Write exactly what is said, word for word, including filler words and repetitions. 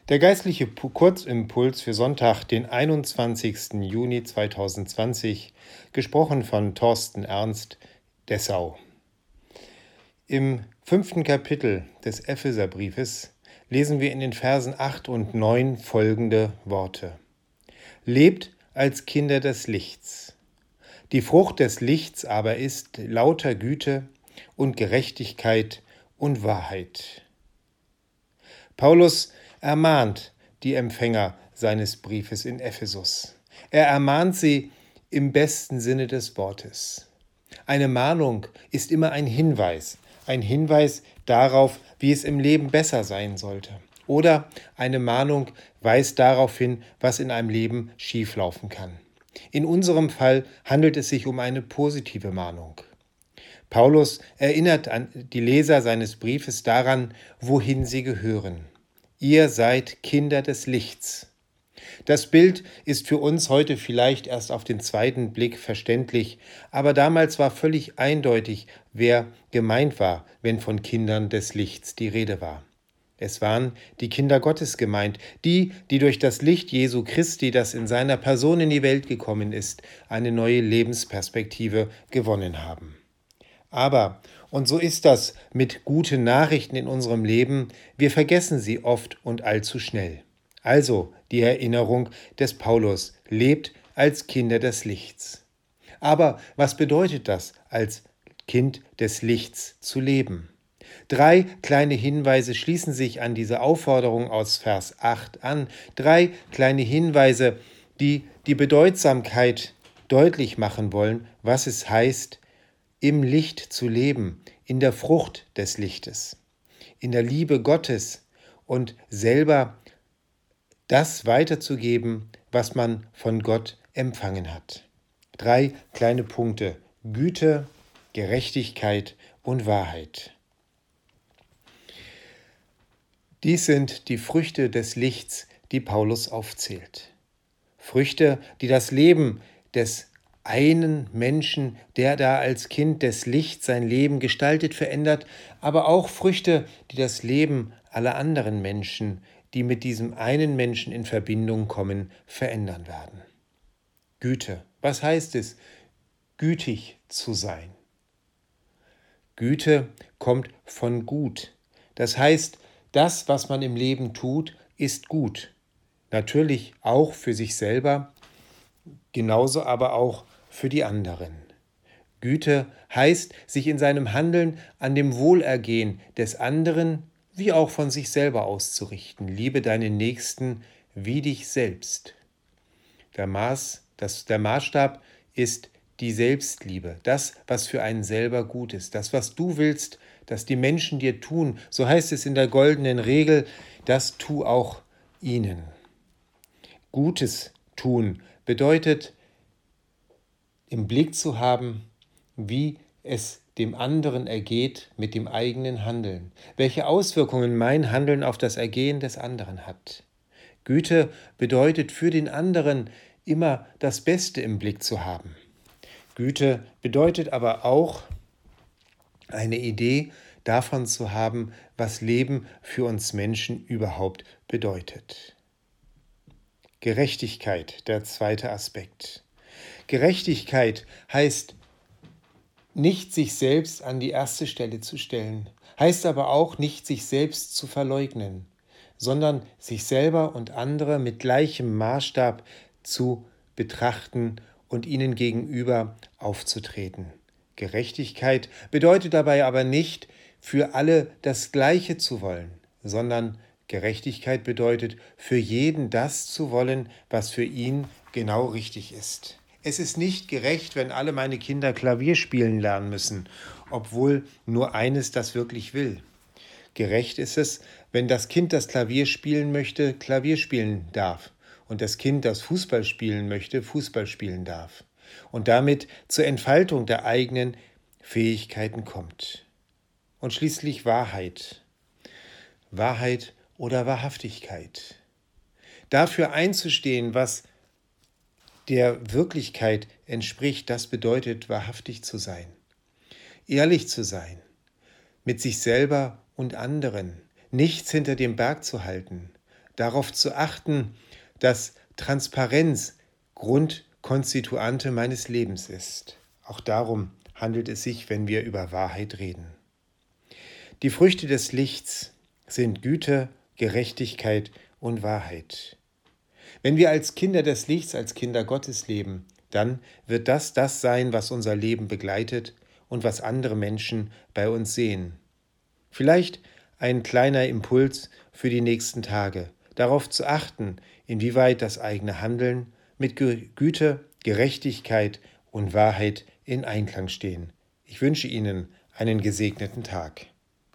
Der geistliche Kurzimpuls für Sonntag, den einundzwanzigsten Juni zweitausendzwanzig, gesprochen von Thorsten Ernst, Dessau. Im fünften Kapitel des Epheserbriefes lesen wir in den Versen acht und neun folgende Worte. Lebt als Kinder des Lichts. Die Frucht des Lichts aber ist lauter Güte und Gerechtigkeit und Wahrheit. Paulus ermahnt die Empfänger seines Briefes in Ephesus. Er ermahnt sie im besten Sinne des Wortes. Eine Mahnung ist immer ein Hinweis, ein Hinweis darauf, wie es im Leben besser sein sollte. Oder eine Mahnung weist darauf hin, was in einem Leben schieflaufen kann. In unserem Fall handelt es sich um eine positive Mahnung. Paulus erinnert an die Leser seines Briefes daran, wohin sie gehören. Ihr seid Kinder des Lichts. Das Bild ist für uns heute vielleicht erst auf den zweiten Blick verständlich, aber damals war völlig eindeutig, wer gemeint war, wenn von Kindern des Lichts die Rede war. Es waren die Kinder Gottes gemeint, die, die durch das Licht Jesu Christi, das in seiner Person in die Welt gekommen ist, eine neue Lebensperspektive gewonnen haben. Aber, und so ist das mit guten Nachrichten in unserem Leben, wir vergessen sie oft und allzu schnell. Also die Erinnerung des Paulus, lebt als Kinder des Lichts. Aber was bedeutet das, als Kind des Lichts zu leben? Drei kleine Hinweise schließen sich an diese Aufforderung aus Vers acht an. Drei kleine Hinweise, die die Bedeutsamkeit deutlich machen wollen, was es heißt, im Licht zu leben, in der Frucht des Lichtes, in der Liebe Gottes und selber das weiterzugeben, was man von Gott empfangen hat. Drei kleine Punkte: Güte, Gerechtigkeit und Wahrheit. Dies sind die Früchte des Lichts, die Paulus aufzählt. Früchte, die das Leben des einen Menschen, der da als Kind des Lichts sein Leben gestaltet, verändert, aber auch Früchte, die das Leben aller anderen Menschen, die mit diesem einen Menschen in Verbindung kommen, verändern werden. Güte. Was heißt es, gütig zu sein? Güte kommt von gut. Das heißt, das, was man im Leben tut, ist gut. Natürlich auch für sich selber, genauso aber auch für die anderen. Güte heißt, sich in seinem Handeln an dem Wohlergehen des anderen wie auch von sich selber auszurichten. Liebe deinen Nächsten wie dich selbst. Der Maß, das, der Maßstab ist die Selbstliebe, das, was für einen selber gut ist, das, was du willst, dass die Menschen dir tun. So heißt es in der goldenen Regel, das tu auch ihnen. Gutes tun bedeutet, im Blick zu haben, wie es dem anderen ergeht mit dem eigenen Handeln, welche Auswirkungen mein Handeln auf das Ergehen des anderen hat. Güte bedeutet für den anderen immer das Beste im Blick zu haben. Güte bedeutet aber auch eine Idee davon zu haben, was Leben für uns Menschen überhaupt bedeutet. Gerechtigkeit, der zweite Aspekt. Gerechtigkeit heißt, nicht sich selbst an die erste Stelle zu stellen, heißt aber auch nicht sich selbst zu verleugnen, sondern sich selber und andere mit gleichem Maßstab zu betrachten und ihnen gegenüber aufzutreten. Gerechtigkeit bedeutet dabei aber nicht, für alle das Gleiche zu wollen, sondern Gerechtigkeit bedeutet, für jeden das zu wollen, was für ihn genau richtig ist. Es ist nicht gerecht, wenn alle meine Kinder Klavier spielen lernen müssen, obwohl nur eines das wirklich will. Gerecht ist es, wenn das Kind, das Klavier spielen möchte, Klavier spielen darf und das Kind, das Fußball spielen möchte, Fußball spielen darf und damit zur Entfaltung der eigenen Fähigkeiten kommt. Und schließlich Wahrheit. Wahrheit oder Wahrhaftigkeit. Dafür einzustehen, was der Wirklichkeit entspricht, das bedeutet, wahrhaftig zu sein, ehrlich zu sein, mit sich selber und anderen, nichts hinter dem Berg zu halten, darauf zu achten, dass Transparenz Grundkonstituante meines Lebens ist. Auch darum handelt es sich, wenn wir über Wahrheit reden. Die Früchte des Lichts sind Güte, Gerechtigkeit und Wahrheit. Wenn wir als Kinder des Lichts, als Kinder Gottes leben, dann wird das das sein, was unser Leben begleitet und was andere Menschen bei uns sehen. Vielleicht ein kleiner Impuls für die nächsten Tage, darauf zu achten, inwieweit das eigene Handeln mit Güte, Gerechtigkeit und Wahrheit in Einklang stehen. Ich wünsche Ihnen einen gesegneten Tag.